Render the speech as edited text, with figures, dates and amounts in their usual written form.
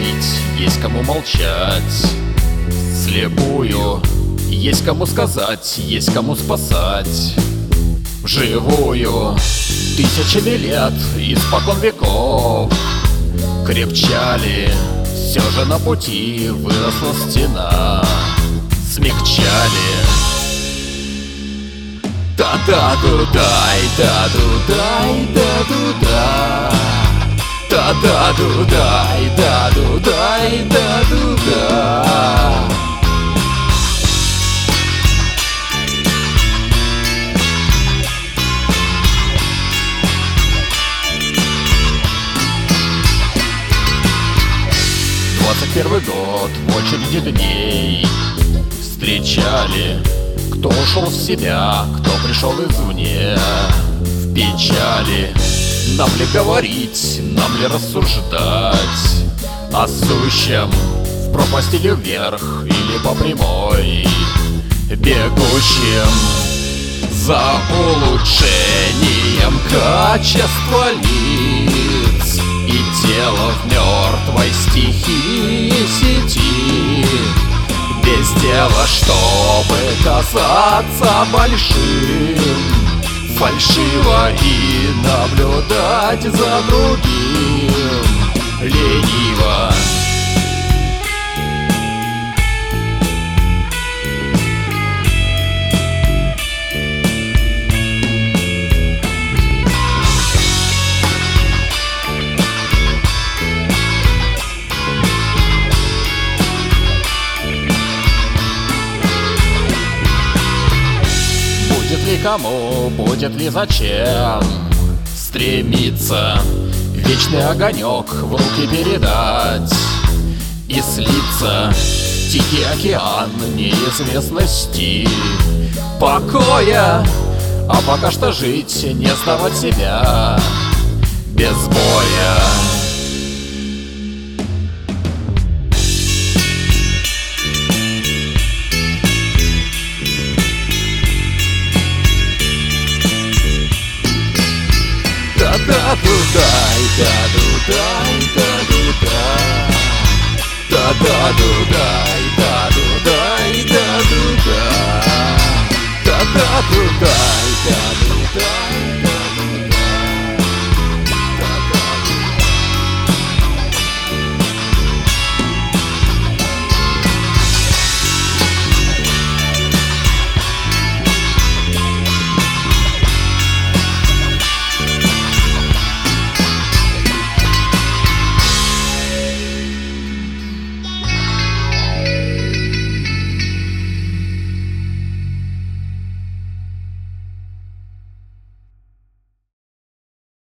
говорить, есть кому молчать. Слепую есть кому сказать, есть кому спасать. Вживую тысячами лет, испокон веков, крепчали, все же на пути выросла стена. Смягчали. Та-да-ду-дай, да-ду-дай, да-ду-да. Та-да-ду-дай, да-ду-дай, да-ду-да. Первый год в очереди дней встречали, кто ушел в себя, кто пришел извне. В печали нам ли говорить, нам ли рассуждать о сущем в пропасть или вверх, или по прямой, бегущим за улучшением качества лиц и тело в мертвой стихии сети, без дела, чтобы казаться большим, фальшиво и наблюдать за другим лениво. Будет ли кому, будет ли зачем стремиться вечный огонек в руки передать и слиться тихий океан неизвестности, покоя, а пока что жить, не сдавать себя без боя. Да-ду-дай, да-ду-дай, да-ду-да. Да-да-ду-дай, да-ду-дай, да-ду-да. Да-да-ду-дай, да-ду-дай.